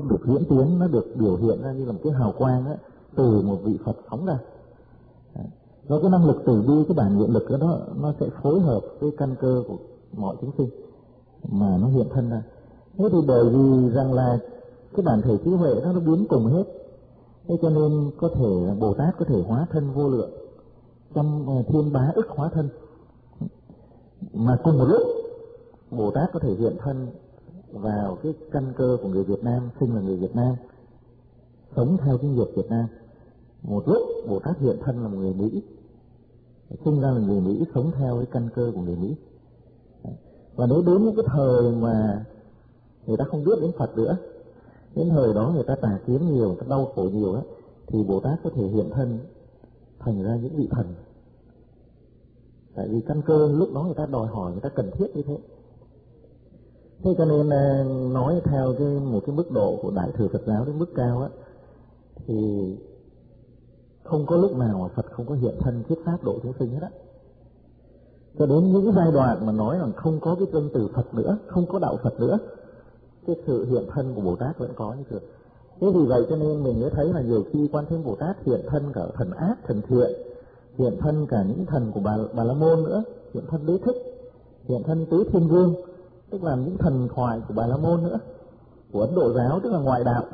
được diễn tiến, nó được biểu hiện ra như là một cái hào quang á, từ một vị Phật phóng ra. Do cái năng lực từ bi, cái bản nguyện lực đó nó sẽ phối hợp với căn cơ của mọi chúng sinh mà nó hiện thân ra. Thế thì bởi vì rằng là cái bản thể trí huệ nó biến cùng hết, thế cho nên có thể Bồ Tát có thể hóa thân vô lượng, trăm thiên bá ức hóa thân, mà cùng một lúc Bồ Tát có thể hiện thân vào cái căn cơ của người Việt Nam, sinh là người Việt Nam, sống theo cái nghiệp Việt Nam. Một lúc Bồ Tát hiện thân là một người Mỹ, sinh ra là người Mỹ, sống theo cái căn cơ của người Mỹ. Và nếu đến những cái thời mà người ta không biết đến Phật nữa, đến thời đó người ta tà kiến nhiều, người ta đau khổ nhiều á, thì Bồ Tát có thể hiện thân thành ra những vị thần. Tại vì căn cơ lúc đó người ta đòi hỏi, người ta cần thiết như thế. Thế cho nên nói theo một cái mức độ của Đại thừa Phật giáo đến mức cao á, thì không có lúc nào mà Phật không có hiện thân thuyết pháp độ chúng sinh hết á. Cho đến những giai đoạn mà nói rằng không có cái danh từ Phật nữa, không có đạo Phật nữa, cái sự hiện thân của Bồ Tát vẫn có như thường. Thế vì vậy cho nên mình mới thấy là nhiều khi Quan Thế Bồ Tát hiện thân cả thần ác, thần thiện, hiện thân cả những thần của Bà La Môn nữa, hiện thân Đế Thích, hiện thân Tứ Thiên Vương, tức là những thần thoại của Bà La Môn nữa, của Ấn Độ giáo, tức là ngoại đạo.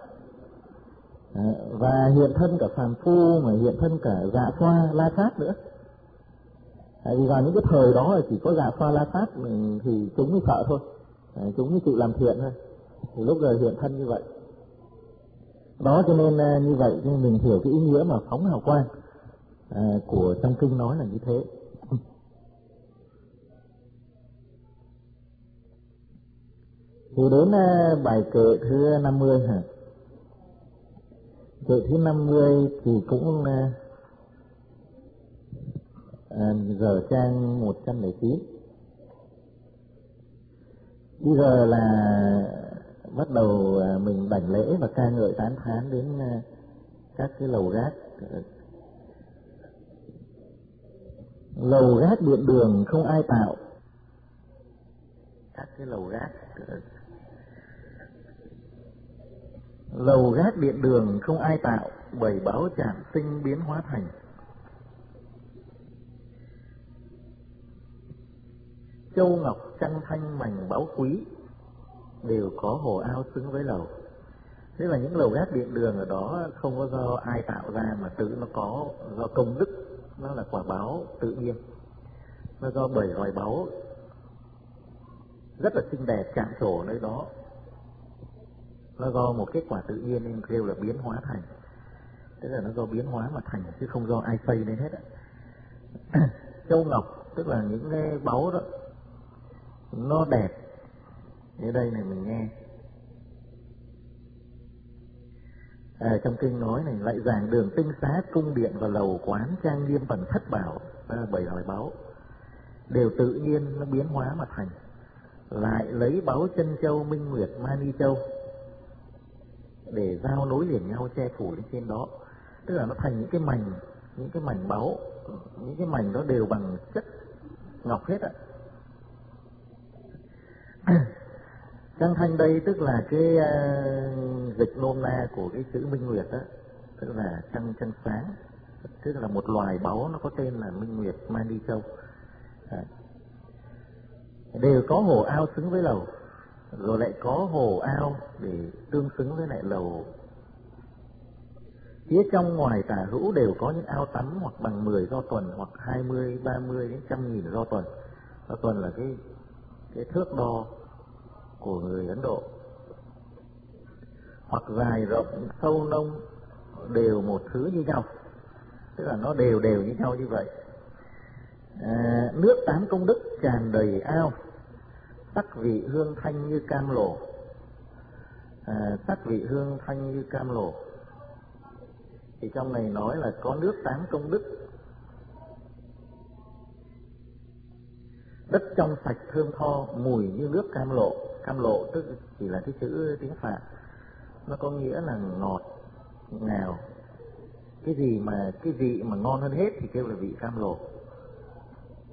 Và hiện thân cả phàm phu, mà hiện thân cả Dạ Xoa, La Sát nữa. Tại vì vào những cái thời đó là chỉ có Dạ Xoa, La Sát thì chúng mới sợ thôi, chúng mới chịu làm thiện thôi, thì lúc giờ hiện thân như vậy. Đó cho nên như vậy nên mình hiểu cái ý nghĩa mà phóng hào quang của trong kinh nói là như thế. Thì đến bài kệ thứ 50 hả? Kệ thứ 50 thì cũng giờ trang 109. Bây giờ là bắt đầu mình đảnh lễ và ca ngợi tán thán đến các cái lầu gác. Lầu gác điện đường không ai tạo. Các cái lầu gác. Lầu gác điện đường không ai tạo, bảy báo chạm sinh biến hóa thành. Châu ngọc trăng thanh mảnh báu quý, đều có hồ ao xứng với lầu. Thế là những lầu gác điện đường ở đó không có do ai tạo ra, mà tự nó có do công đức, nó là quả báo tự nhiên. Nó do bảy loài báu rất là xinh đẹp chạm trổ nơi đó, nó do một kết quả tự nhiên nên kêu là biến hóa thành. Tức là nó do biến hóa mà thành, chứ không do ai xây nên hết á. Châu ngọc tức là những cái báu đó nó đẹp. Ở đây này mình nghe trong kinh nói này: lại giảng đường tinh xá, cung điện và lầu quán trang nghiêm bằng thất bảo, bảy loại báu đều tự nhiên nó biến hóa mà thành. Lại lấy báu chân châu, minh nguyệt, mani châu để giao nối liền nhau, che phủ lên trên đó. Tức là nó thành những cái mảnh báu, những cái mảnh đó đều bằng chất ngọc hết á. Trăng thanh đây tức là cái dịch nôm na của cái chữ minh nguyệt đó, tức là trăng sáng, tức là một loài báu nó có tên là minh nguyệt mani châu. Đều có hồ ao xứng với lầu, rồi lại có hồ ao để tương xứng với lại lầu. Phía trong ngoài tả hữu đều có những ao tắm, hoặc bằng 10 do tuần, hoặc 20, 30 đến 100.000 do tuần. Do tuần là cái thước đo của người Ấn Độ. Hoặc dài rộng sâu nông đều một thứ như nhau, tức là nó đều như nhau như vậy. Nước 8 công đức tràn đầy ao, sắc vị hương thanh như cam lộ. Sắc vị hương thanh như cam lộ thì trong này nói là có nước 8 công đức, đất trong sạch thơm tho, mùi như nước cam lộ. Cam lộ tức chỉ là cái chữ tiếng Phạn, nó có nghĩa là ngọt ngào. Cái vị mà ngon hơn hết thì kêu là vị cam lộ.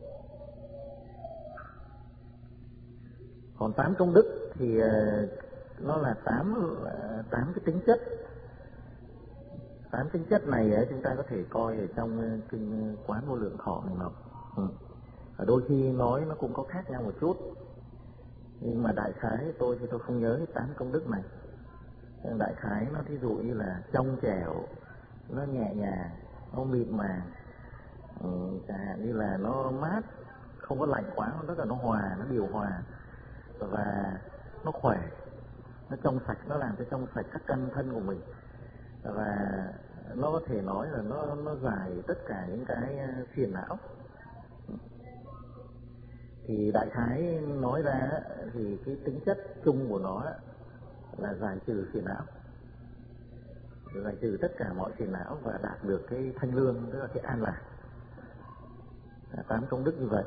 Còn 8 công đức thì nó là tám cái tính chất. 8 tính chất này chúng ta có thể coi ở trong kinh Quán Vô Lượng Thọ này nọ. Ở đôi khi nói nó cũng có khác nhau một chút, nhưng mà đại khái tôi không nhớ cái 8 công đức này. Đại khái nó thí dụ như là trong trẻo, nó nhẹ nhàng, nó mịn màng, chẳng hạn như là nó mát, không có lạnh quá, rất là nó hòa, nó điều hòa, và nó khỏe, nó trong sạch, nó làm cho trong sạch các căn thân của mình, và nó có thể nói là nó giải tất cả những cái phiền não. Thì đại khái nói ra thì cái tính chất chung của nó là giải trừ phiền não, giải trừ tất cả mọi phiền não và đạt được cái thanh lương, tức là cái an lạc. 8 công đức như vậy.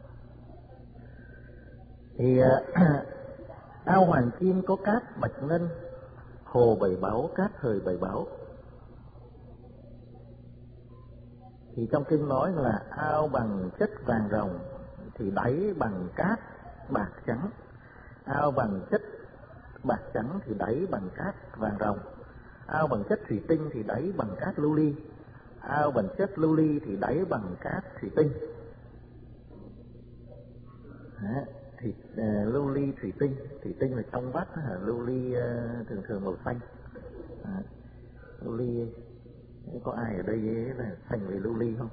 Thì ao hoàng kim có cát bạch ngân, hồ bảy báu cát thời bảy báu. Thì trong kinh nói là ao bằng chất vàng ròng thì đáy bằng cát bạc trắng, ao bằng chất bạc trắng thì đáy bằng cát vàng ròng, ao bằng chất thủy tinh thì đáy bằng cát lưu ly, ao bằng chất lưu ly thì đáy bằng cát thủy tinh. Thì lưu ly thủy tinh là trong vắt, lưu ly thường màu xanh. Lưu ly, có ai ở đây là thành về lưu ly không?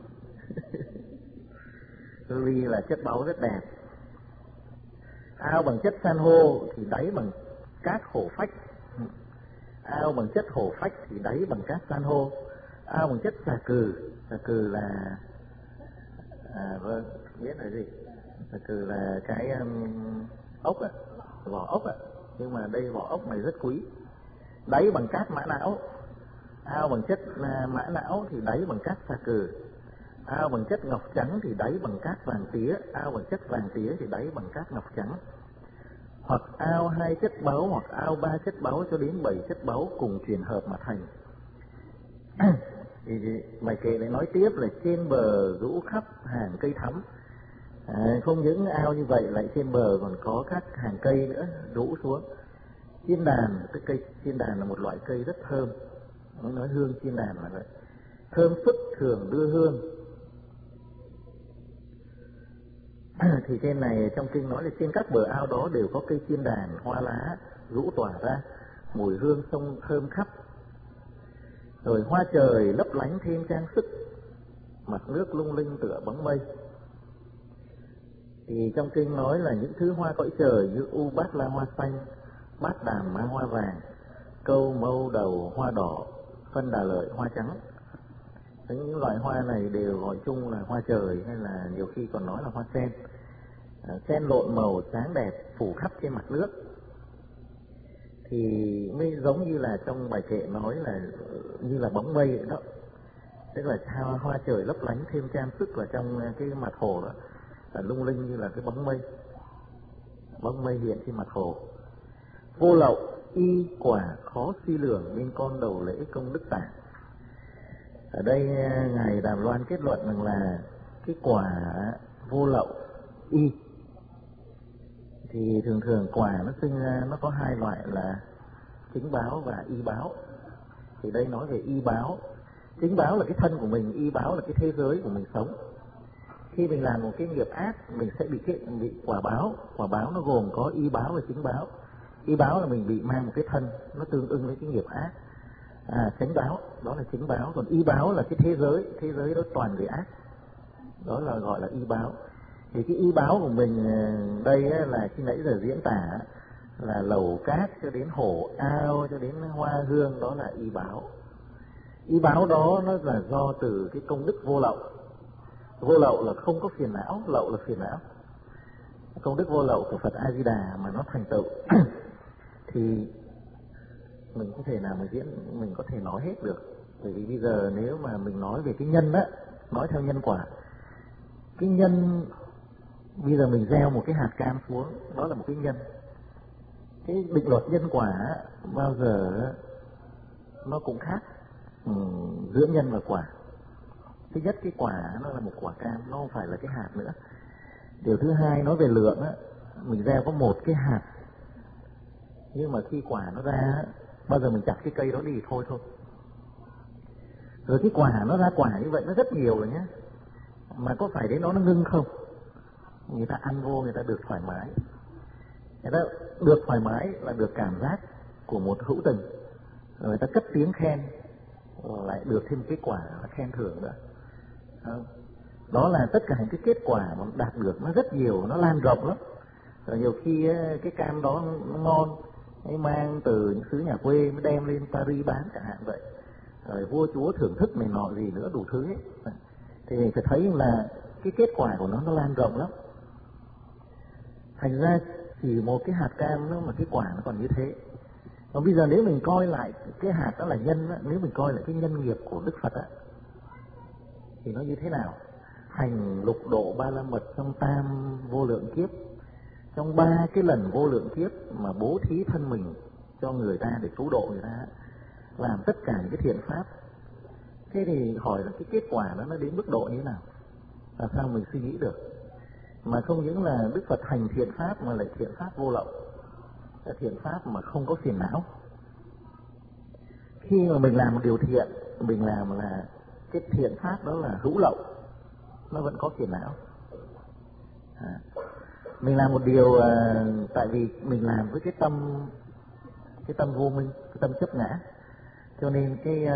Lưu ly là chất báu rất đẹp. Ao bằng chất san hô thì đáy bằng cát hổ phách, ao bằng chất hổ phách thì đáy bằng cát san hô. Ao bằng chất xà cừ là vâng, biết là gì? Xà cừ là cái ốc á, vỏ ốc á, nhưng mà đây vỏ ốc này rất quý. Đáy bằng cát mã não. Ao bằng chất mã não thì đáy bằng cát xà cừ. Ao bằng chất ngọc trắng thì đáy bằng cát vàng tía. Ao bằng chất vàng tía thì đáy bằng cát ngọc trắng. Hoặc ao 2 chất báu, hoặc ao 3 chất báu cho đến 7 chất báu cùng truyền hợp mà thành. Thì bài kệ lại nói tiếp là trên bờ rũ khắp hàng cây thắm. Không những ao như vậy, lại trên bờ còn có các hàng cây nữa rũ xuống. Chiên đàn, cái cây chiên đàn là một loại cây rất thơm. Nói hương chiên đàn là vậy. Thơm phức thường đưa hương. Thì trên này trong kinh nói là trên các bờ ao đó đều có cây chiên đàn, hoa lá rũ tỏa ra, mùi hương sông thơm khắp. Rồi hoa trời lấp lánh thêm trang sức, mặt nước lung linh tựa bóng mây. Thì trong kinh nói là những thứ hoa cõi trời như u bát la hoa xanh, bát đàm ma hoa vàng, câu mâu đầu hoa đỏ, phân đà lợi hoa trắng. Những loại hoa này đều gọi chung là hoa trời, hay là nhiều khi còn nói là hoa sen. Sen lộn màu sáng đẹp phủ khắp trên mặt nước. Thì mới giống như là trong bài kệ nói là như là bóng mây vậy đó. Tức là hoa trời lấp lánh thêm trang sức vào trong cái mặt hồ đó, là lung linh như là cái bóng mây hiện trên mặt hồ. Vô lậu y quả khó suy lường nên con đầu lễ công đức tạng. Ở đây ngài Đàm Loan kết luận rằng là cái quả vô lậu y thì thường quả nó sinh ra nó có 2 loại là chính báo và y báo. Thì đây nói về y báo. Chính báo là cái thân của mình, y báo là cái thế giới của mình sống. Khi mình làm một cái nghiệp ác, mình sẽ bị quả báo. Quả báo nó gồm có y báo và chính báo. Y báo là mình bị mang một cái thân, nó tương ưng với cái nghiệp ác. Chánh báo, đó là chính báo. Còn y báo là cái thế giới đó toàn người ác. Đó là gọi là y báo. Thì cái y báo của mình đây là khi nãy giờ diễn tả là lầu cát cho đến hồ ao cho đến hoa hương, đó là y báo. Y báo đó nó là do từ cái công đức vô lậu. Vô lậu là không có phiền não, lậu là phiền não. Công đức vô lậu của Phật A Di Đà mà nó thành tựu thì mình không thể nào mình có thể nói hết được. Bởi vì bây giờ nếu mà mình nói về cái nhân á, nói theo nhân quả, cái nhân bây giờ mình gieo một cái hạt cam xuống, đó là một cái nhân. Cái định luật nhân quả bao giờ nó cũng khác giữa nhân và quả. Thứ nhất, cái quả nó là một quả cam, nó không phải là cái hạt nữa. Điều thứ hai, nói về lượng á, mình gieo có một cái hạt Nhưng mà khi quả nó ra, bao giờ mình chặt cái cây đó đi thôi. Rồi cái quả nó ra quả như vậy nó rất nhiều rồi nhé. Mà có phải đến đó nó ngưng không? Người ta ăn vô người ta được thoải mái. Người ta được thoải mái là được cảm giác của một hữu tình. Rồi người ta cất tiếng khen, lại được thêm cái quả là khen thưởng nữa. Đó là tất cả những cái kết quả mà đạt được nó rất nhiều, nó lan rộng lắm. Rồi nhiều khi cái cam đó nó ngon, ấy mang từ những xứ nhà quê mới đem lên Paris bán chẳng hạn vậy. Rồi vua chúa thưởng thức này nọ gì nữa đủ thứ ấy. Thì mình phải thấy là cái kết quả của nó lan rộng lắm. Thành ra chỉ một cái hạt cam đó mà cái quả nó còn như thế. Còn bây giờ nếu mình coi lại cái hạt đó là nhân đó, nếu mình coi lại cái nhân nghiệp của Đức Phật á, thì nó như thế nào? Hành lục độ ba la mật trong tam vô lượng kiếp, trong 3 cái lần vô lượng kiếp mà bố thí thân mình cho người ta để cứu độ người ta, làm tất cả những cái thiện pháp. Thế thì hỏi là cái kết quả đó nó đến mức độ như thế nào? Làm sao mình suy nghĩ được? Mà không những là Đức Phật hành thiện pháp mà lại thiện pháp vô lậu, là thiện pháp mà không có phiền não. Khi mà mình làm một điều thiện, mình làm là cái thiện pháp đó là hữu lậu, nó vẫn có phiền não. Mình làm một điều tại vì mình làm với cái tâm vô minh, cái tâm chấp ngã, cho nên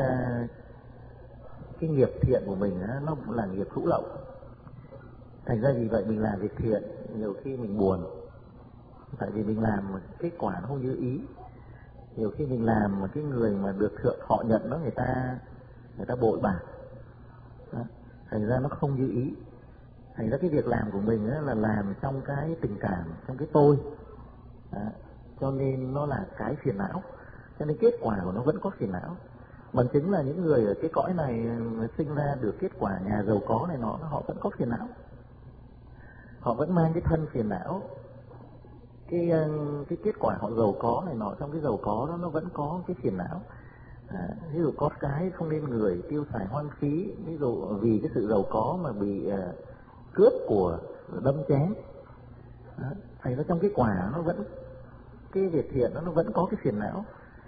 cái nghiệp thiện của mình nó là nghiệp hữu lậu. Thành ra vì vậy mình làm việc thiện nhiều khi mình buồn, tại vì mình làm kết quả nó không như ý. Nhiều khi mình làm mà cái người mà được thượng họ nhận đó, người ta bội bạc, thành ra nó không như ý. Thành ra cái việc làm của mình là làm trong cái tình cảm, trong cái tôi, cho nên nó là cái phiền não. Cho nên kết quả của nó vẫn có phiền não. Bằng chứng là những người ở cái cõi này sinh ra được kết quả nhà giàu có này nọ, họ vẫn có phiền não. Họ vẫn mang cái thân phiền não. Cái kết quả họ giàu có này nọ, trong cái giàu có đó nó vẫn có cái phiền não. Ví dụ có cái không nên người, tiêu xài hoang phí, ví dụ vì cái sự giàu có mà bị cướp của, đâm chém. Thành ra trong cái quả nó vẫn, cái việc thiện nó vẫn có cái phiền não.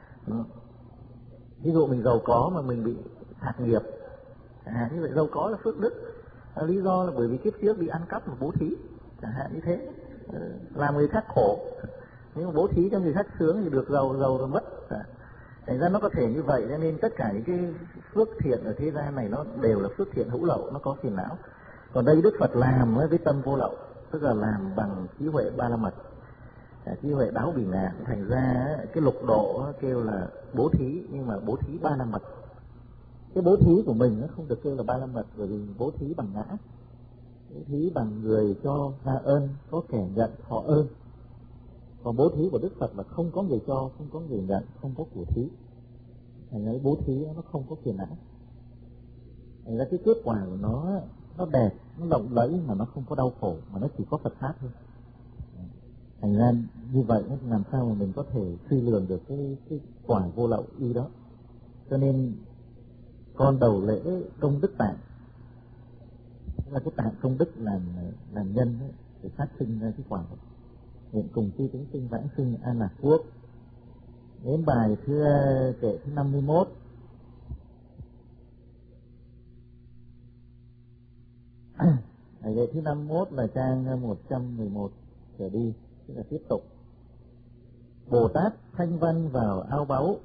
Ví dụ mình giàu có mà mình bị phạt nghiệp, như vậy giàu có là phước đức, lý do là bởi vì kiếp trước bị ăn cắp mà bố thí, chẳng hạn như thế. Làm người khác khổ, nhưng mà bố thí cho người khác sướng thì được giàu rồi mất. Thành ra nó có thể như vậy, cho nên tất cả những cái phước thiện ở thế gian này nó đều là phước thiện hữu lậu, nó có phiền não. Còn đây Đức Phật làm với tâm vô lậu, tức là làm bằng trí huệ ba la mật, trí huệ đáo bỉ ngạn. Thành ra cái lục độ kêu là bố thí, nhưng mà bố thí ba la mật. Cái bố thí của mình nó không được kêu là ba la mật, bởi vì bố thí bằng ngã, bố thí bằng người cho ra ơn, có kẻ nhận họ ơn. Còn bố thí của Đức Phật là không có người cho, không có người nhận, không có của thí. Thành ra bố thí nó không có phiền não. Thành ra cái kết quả của nó đẹp, nó lộng lẫy mà nó không có đau khổ, mà nó chỉ có Phật pháp thôi. Thành ra như vậy làm sao mà mình có thể suy lường được cái quả vô lậu y đó. Cho nên con đầu lễ công đức tạng, tức là cái tạng công đức làm nhân ấy, để phát sinh ra cái quả. Nguyện cùng chư chúng sinh vãng sinh an lạc quốc. Đến bài kệ thứ 51. Kệ thứ 51 là trang 111 trở đi, tức là tiếp tục. Bồ Tát thanh văn vào ao báu,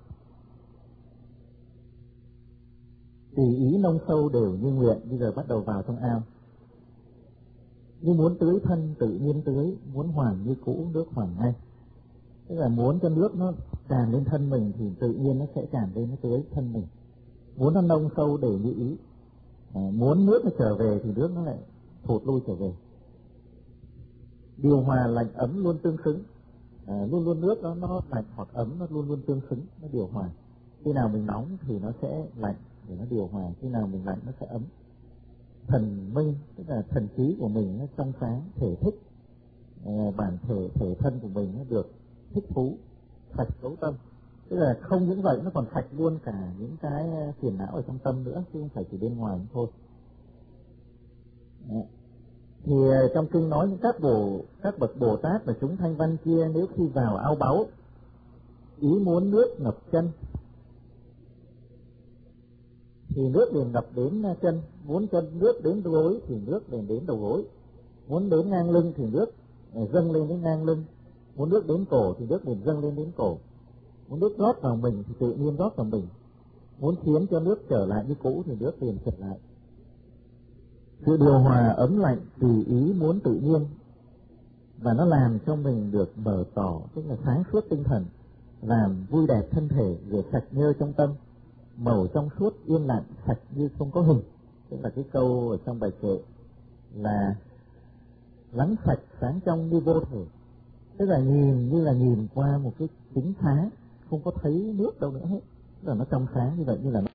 tùy ý nông sâu đều như nguyện. Bây giờ bắt đầu vào trong ao. Như muốn tưới thân tự nhiên tưới, muốn hoàn như cũ nước hoàn ngay. Tức là muốn cho nước nó tràn lên thân mình thì tự nhiên nó sẽ tràn lên, nó tưới thân mình. Muốn nó nông sâu đều như ý, muốn nước nó trở về thì nước nó lại thụt lui trở về. Điều hòa lạnh ấm luôn tương xứng, luôn luôn nước đó nó lạnh hoặc ấm nó luôn luôn tương xứng, nó điều hòa. Khi nào mình nóng thì nó sẽ lạnh để nó điều hòa, khi nào mình lạnh nó sẽ ấm. Thần minh, tức là thần trí của mình nó trong sáng, thể thích, bản thể thân của mình nó được thích thú, sạch cấu tâm. Tức là không những vậy, nó còn sạch luôn cả những cái phiền não ở trong tâm nữa, chứ không phải chỉ bên ngoài thôi. Thì trong kinh nói những các bậc Bồ Tát và chúng thanh văn kia, nếu khi vào ao báu ý muốn nước ngập chân thì nước liền ngập đến chân, muốn chân nước đến gối thì nước liền đến đầu gối, muốn đến ngang lưng thì nước dâng lên đến ngang lưng, muốn nước đến cổ thì nước liền dâng lên đến cổ, muốn nước rót vào mình thì tự nhiên rót vào mình, muốn khiến cho nước trở lại như cũ thì nước liền trở lại. Sự điều hòa ấm lạnh tùy ý muốn tự nhiên, và nó làm cho mình được mở tỏ, tức là sáng suốt tinh thần, làm vui đẹp thân thể, rửa sạch nhơ trong tâm, màu trong suốt yên lặng sạch như không có hình. Tức là cái câu ở trong bài kệ là lắng sạch sáng trong như vô thể, tức là nhìn như là nhìn qua một cái kính phá, không có thấy nước đâu nữa hết, tức là nó trong sáng như vậy, như là